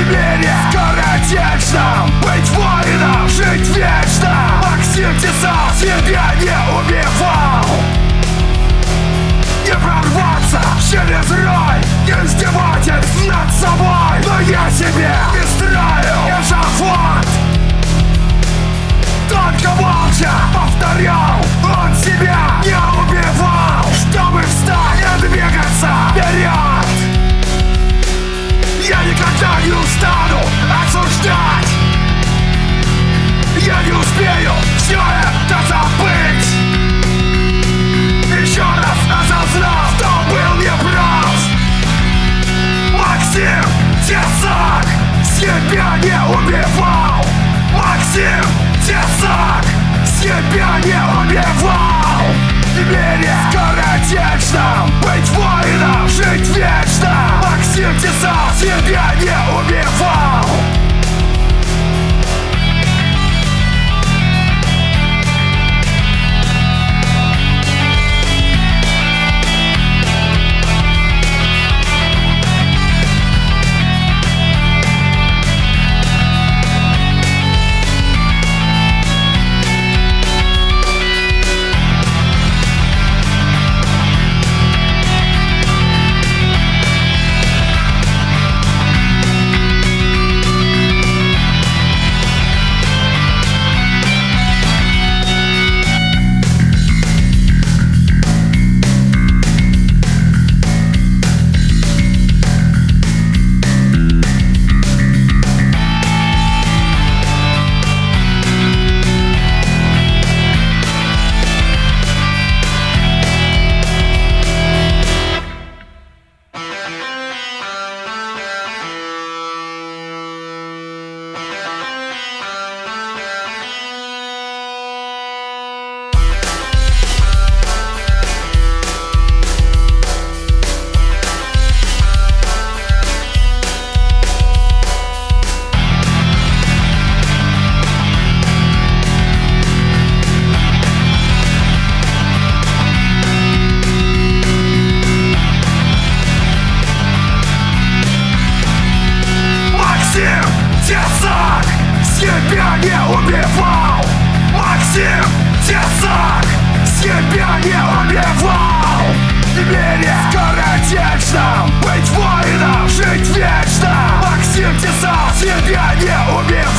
в мире скоротечно быть воином, жить вечно. Максим Тесак себя не убивал. Не прорваться через рай, не издевательств над собой. Но я себе не строил эшафот. Только молча повторял, он себя не убивал, чтобы встать и двигаться вперед. Я никогда не устану осуждать. Я не успею все это забыть. Еще раз осознал, что был неправ. Максим Тесак себя не убивал. Максим Тесак себя не убивал. В мире скоротечно быть воином, жить вечно. Максим Тесак себя не убивал. Тесак себя не убивал. Максим Тесак себя не убивал. В мире скоротечно быть воином, жить вечно. Максим Тесак себя не убивал.